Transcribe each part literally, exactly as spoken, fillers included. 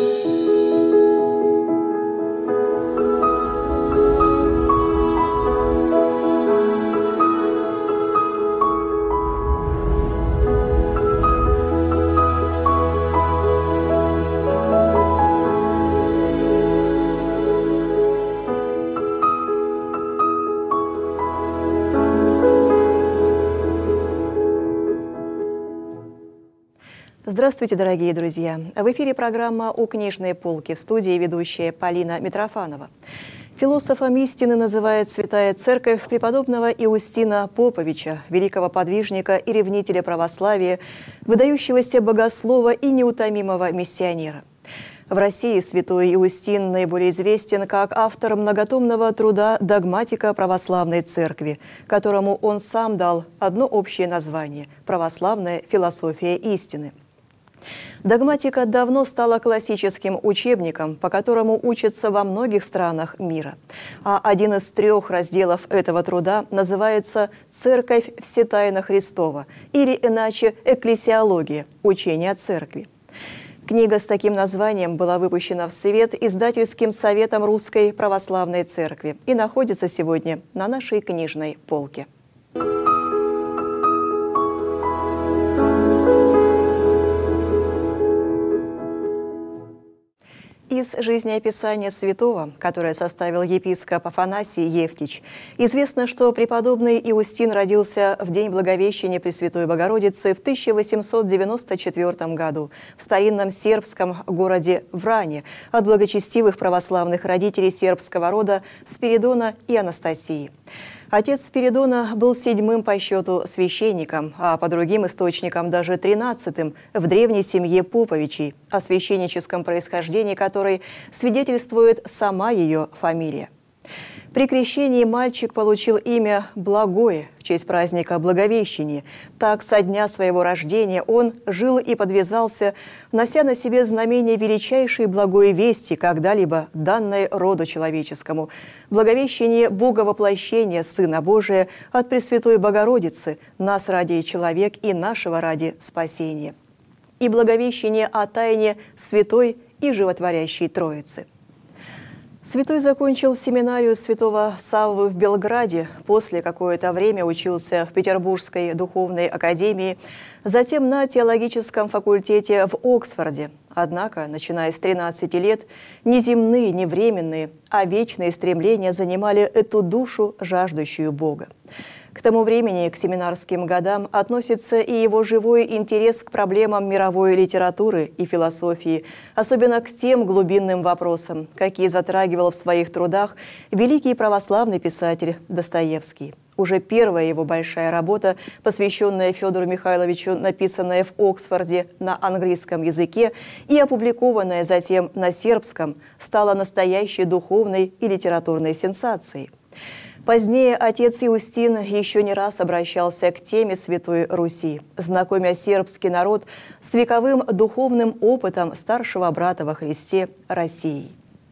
Здравствуйте, дорогие друзья! В эфире программа «У книжной полки», в студии ведущая Полина Митрофанова. Философом истины называет Святая Церковь преподобного Иустина Поповича, великого подвижника и ревнителя православия, выдающегося богослова и неутомимого миссионера. В России святой Иустин наиболее известен как автор многотомного труда «Догматика православной церкви», которому он сам дал одно общее название – «Православная философия истины». Догматика давно стала классическим учебником, по которому учатся во многих странах мира. А один из трех разделов этого труда называется «Церковь Всетайна Христова» или иначе «Экклесиология» – учение о церкви. Книга с таким названием была выпущена в свет издательским советом Русской Православной Церкви и находится сегодня на нашей книжной полке. Из жизнеописания святого, которое составил епископ Афанасий Евтич, известно, что преподобный Иустин родился в день Благовещения Пресвятой Богородицы в тысяча восемьсот девяносто четвёртом году в старинном сербском городе Вране от благочестивых православных родителей сербского рода Спиридона и Анастасии. Отец Спиридона был седьмым по счету священником, а по другим источникам даже тринадцатым в древней семье Поповичей, о священническом происхождении которой свидетельствует сама ее фамилия. При крещении мальчик получил имя Благое в честь праздника Благовещения. Так, со дня своего рождения он жил и подвязался, нося на себе знамение величайшей благой вести, когда-либо данной роду человеческому. Благовещение Боговоплощения Сына Божия от Пресвятой Богородицы, нас ради человек и нашего ради спасения. И благовещение о тайне Святой и Животворящей Троицы. Святой закончил семинарию святого Саввы в Белграде, после какое-то время учился в Петербургской духовной академии, затем на теологическом факультете в Оксфорде. Однако, начиная с тринадцати лет, не земные, не временные, а вечные стремления занимали эту душу, жаждущую Бога. К тому времени к семинарским годам относится и его живой интерес к проблемам мировой литературы и философии, особенно к тем глубинным вопросам, какие затрагивал в своих трудах великий православный писатель Достоевский. Уже первая его большая работа, посвященная Федору Михайловичу, написанная в Оксфорде на английском языке и опубликованная затем на сербском, стала настоящей духовной и литературной сенсацией. Позднее отец Иустин еще не раз обращался к теме Святой Руси, знакомя сербский народ с вековым духовным опытом старшего брата во Христе России.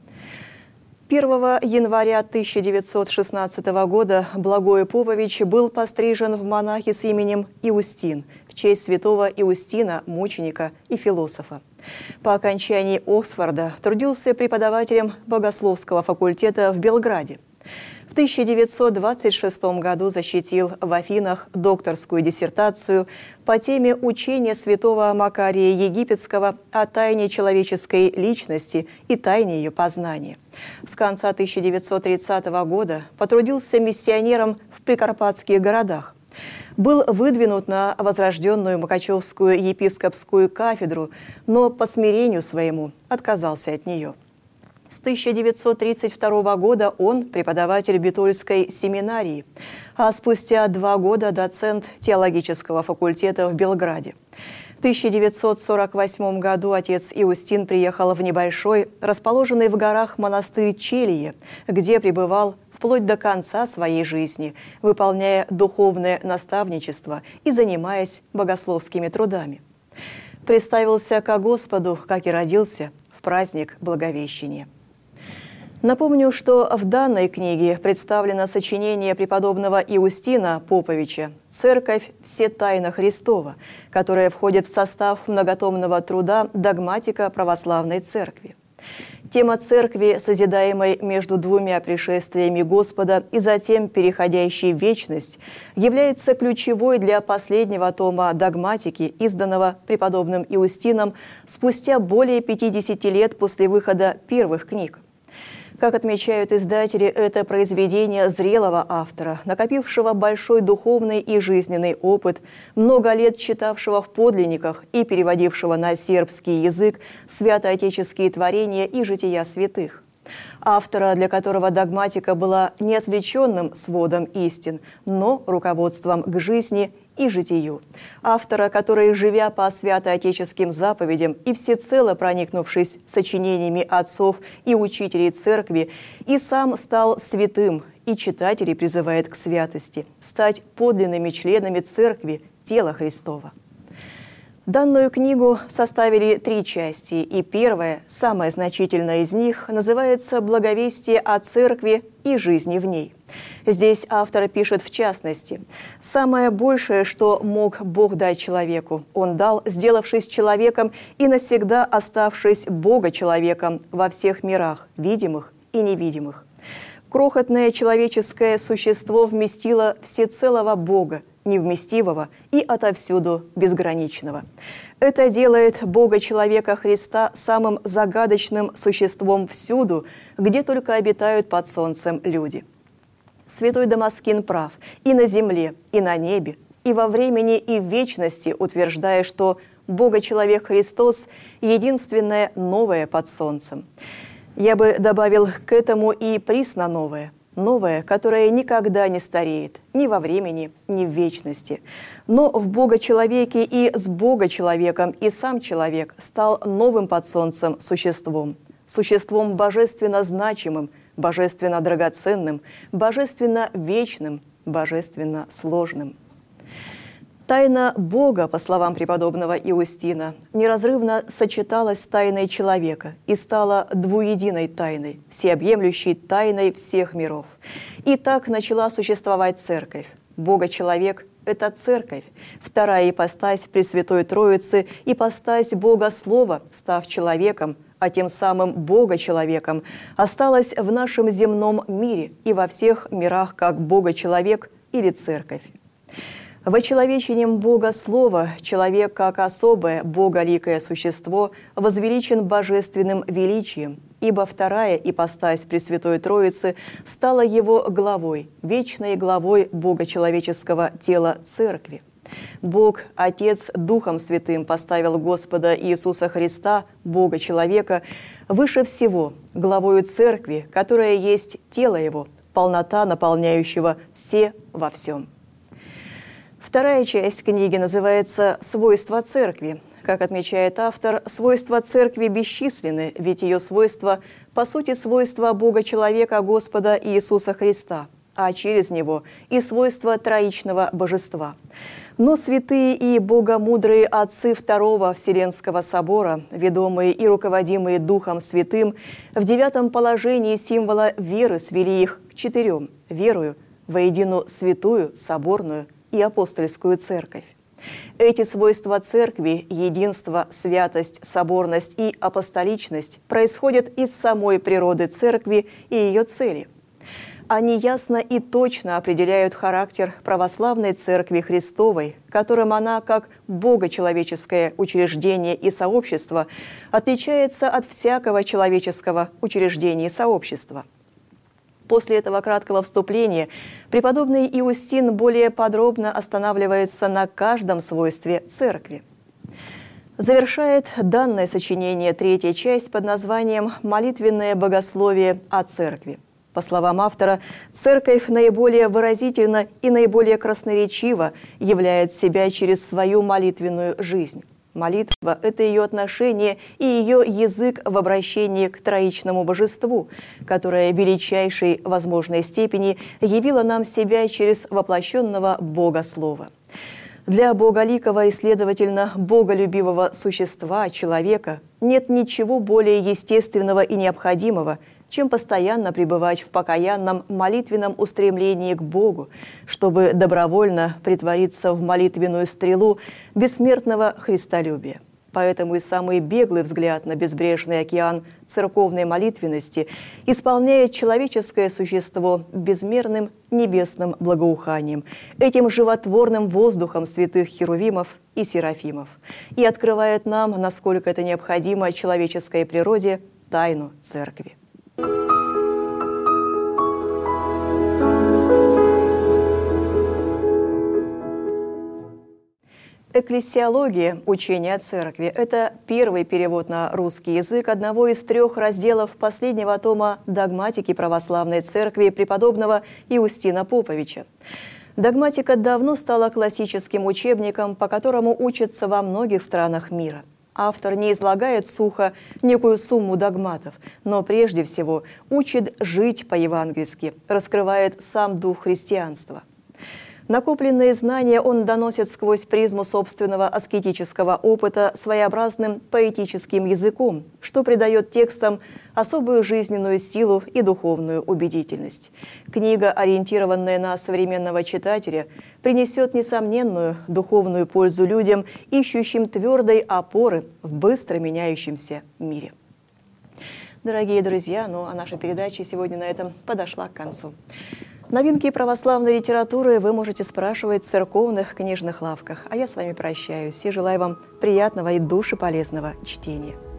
первого января тысяча девятьсот шестнадцатого года Благой Попович был пострижен в монахи с именем Иустин в честь святого Иустина, мученика и философа. По окончании Оксфорда трудился преподавателем богословского факультета в Белграде. В тысяча девятьсот двадцать шестом году защитил в Афинах докторскую диссертацию по теме учения святого Макария Египетского о тайне человеческой личности и тайне ее познания. С конца тысяча девятьсот тридцатого года потрудился миссионером в прикарпатских городах. Был выдвинут на возрожденную Мукачевскую епископскую кафедру, но по смирению своему отказался от нее. С тысяча девятьсот тридцать второго года он преподаватель Битольской семинарии, а спустя два года доцент теологического факультета в Белграде. В тысяча девятьсот сорок восьмом году отец Иустин приехал в небольшой, расположенный в горах монастырь Челие, где пребывал вплоть до конца своей жизни, выполняя духовное наставничество и занимаясь богословскими трудами. Представился ко Господу, как и родился, в праздник Благовещения. Напомню, что в данной книге представлено сочинение преподобного Иустина Поповича «Церковь все тайна Христова», которое входит в состав многотомного труда «Догматика православной церкви». Тема церкви, созидаемой между двумя пришествиями Господа и затем переходящей в вечность, является ключевой для последнего тома догматики, изданного преподобным Иустином спустя более пятидесяти лет после выхода первых книг. Как отмечают издатели, это произведение зрелого автора, накопившего большой духовный и жизненный опыт, много лет читавшего в подлинниках и переводившего на сербский язык святоотеческие творения и жития святых. Автора, для которого догматика была не отвлеченным сводом истин, но руководством к жизни и житию. Автора, который, живя по святоотеческим заповедям и всецело проникнувшись сочинениями отцов и учителей церкви, и сам стал святым, и читателей призывает к святости, стать подлинными членами церкви, тела Христова. Данную книгу составили три части, и первая, самая значительная из них, называется «Благовестие о церкви и жизни в ней». Здесь автор пишет в частности: «Самое большее, что мог Бог дать человеку, Он дал, сделавшись человеком и навсегда оставшись Бога-человеком во всех мирах, видимых и невидимых. Крохотное человеческое существо вместило всецелого Бога, невместивого и отовсюду безграничного. Это делает Бога-человека Христа самым загадочным существом всюду, где только обитают под солнцем люди. Святой Дамаскин прав и на земле, и на небе, и во времени, и в вечности, утверждая, что Бога-человек Христос – единственное новое под солнцем. Я бы добавил к этому и присно новое, новое, которое никогда не стареет, ни во времени, ни в вечности. Но в Бога-человеке и с Бога-человеком и сам человек стал новым под солнцем существом, существом божественно значимым, божественно драгоценным, божественно вечным, божественно сложным». Тайна Бога, по словам преподобного Иустина, неразрывно сочеталась с тайной человека и стала двуединой тайной, всеобъемлющей тайной всех миров. И так начала существовать Церковь. Бога-человек – это Церковь, вторая ипостась Пресвятой Троицы, ипостась Бога-Слова, став человеком, а тем самым Бога-человеком, осталась в нашем земном мире и во всех мирах как Бога-человек или Церковь. Вочеловечением Бога Слова человек, как особое боголикое существо, возвеличен божественным величием, ибо вторая ипостась Пресвятой Троицы стала его главой, вечной главой богочеловеческого тела Церкви. Бог, Отец, Духом Святым поставил Господа Иисуса Христа, Бога-человека, выше всего, главою Церкви, которая есть тело Его, полнота наполняющего все во всем. Вторая часть книги называется «Свойства церкви». Как отмечает автор, свойства церкви бесчисленны, ведь ее свойства, по сути, свойства Бога-человека Господа Иисуса Христа, а через Него и свойства троичного божества. Но святые и богомудрые отцы Второго Вселенского собора, ведомые и руководимые Духом Святым, в девятом положении символа веры свели их к четырем – верою, воедино святую, соборную и апостольскую церковь. Эти свойства церкви – единство, святость, соборность и апостоличность – происходят из самой природы церкви и ее цели. Они ясно и точно определяют характер православной Церкви Христовой, которым она, как богочеловеческое учреждение и сообщество, отличается от всякого человеческого учреждения и сообщества. После этого краткого вступления преподобный Иустин более подробно останавливается на каждом свойстве церкви. Завершает данное сочинение третья часть под названием «Молитвенное богословие о церкви». По словам автора, церковь наиболее выразительно и наиболее красноречиво являет себя через свою молитвенную жизнь. Молитва – это ее отношение и ее язык в обращении к троичному божеству, которое в величайшей возможной степени явило нам себя через воплощенного Бога Слова. Для боголикого и, следовательно, боголюбивого существа, человека, нет ничего более естественного и необходимого, чем постоянно пребывать в покаянном молитвенном устремлении к Богу, чтобы добровольно притвориться в молитвенную стрелу бессмертного христолюбия. Поэтому и самый беглый взгляд на безбрежный океан церковной молитвенности исполняет человеческое существо безмерным небесным благоуханием, этим животворным воздухом святых херувимов и серафимов, и открывает нам, насколько это необходимо человеческой природе, тайну Церкви. Экклесиология, учение о Церкви, это первый перевод на русский язык одного из трех разделов последнего тома догматики православной Церкви преподобного Иустина Поповича. Догматика давно стала классическим учебником, по которому учатся во многих странах мира. Автор не излагает сухо некую сумму догматов, но прежде всего учит жить по-евангельски, раскрывает сам дух христианства. Накопленные знания он доносит сквозь призму собственного аскетического опыта своеобразным поэтическим языком, что придает текстам особую жизненную силу и духовную убедительность. Книга, ориентированная на современного читателя, принесет несомненную духовную пользу людям, ищущим твердой опоры в быстро меняющемся мире. Дорогие друзья, ну а наша передача сегодня на этом подошла к концу. Новинки православной литературы вы можете спрашивать в церковных книжных лавках. А я с вами прощаюсь и желаю вам приятного и душеполезного чтения.